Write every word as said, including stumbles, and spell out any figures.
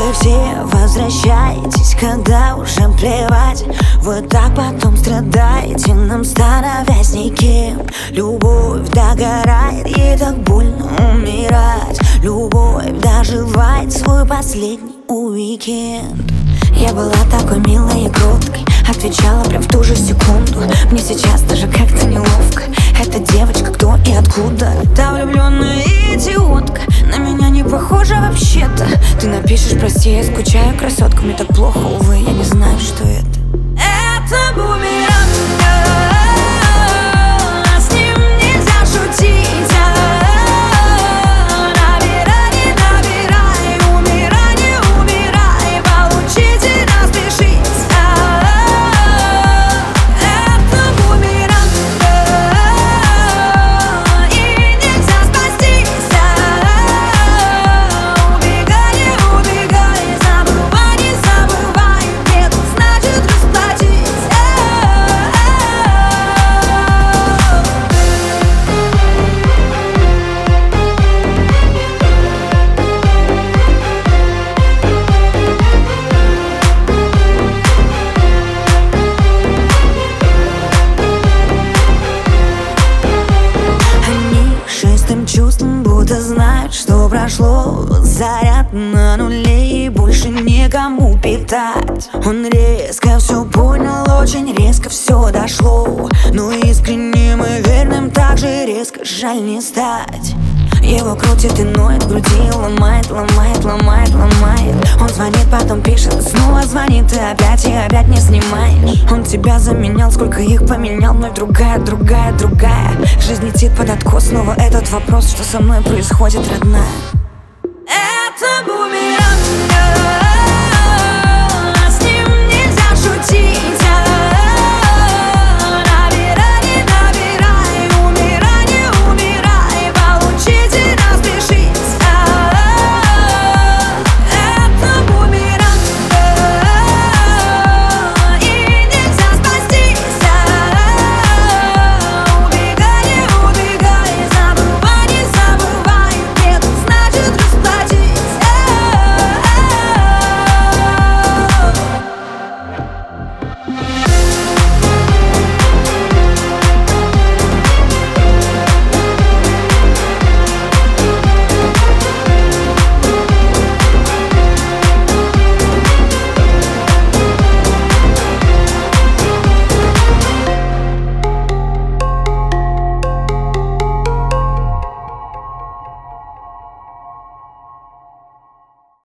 Вы все возвращаетесь, когда уже плевать. Вы так потом страдаете, нам становясь никем. Любовь догорает, ей так больно умирать. Любовь доживает свой последний уикенд. Я была такой милой и кроткой, отвечала прям в ту же секунду. Мне сейчас даже как-то неловко. Эта девочка кто и откуда? Та влюбленная идиотка, на меня не похожа вообще-то. Ты напишешь: прости, я скучаю, красотка. Мне так плохо, увы, я не знаю, что это. Это бумеранг, с ним нельзя шутить. Набирай, набирай, умирай, не умирай, получите, распишись. Это бумеранг, и нельзя спастись. Убегай, не убегай, забывай, не забывай, нет, значит расплатись. Шестым чувством будто знают, что прошло. Заряд на нуле и больше никому питать. Он резко все понял, очень резко все дошло. Но искренним и верным так же резко жаль не стать. Его крутит и ноет в груди, ломает, ломает, ломает, ломает. Он звонит, потом пишет, снова звонит, и опять, и опять не снимаешь. Он тебя заменял, сколько их поменял, но другая, другая, другая. Жизнь летит под откос, снова этот вопрос, что со мной происходит, родная.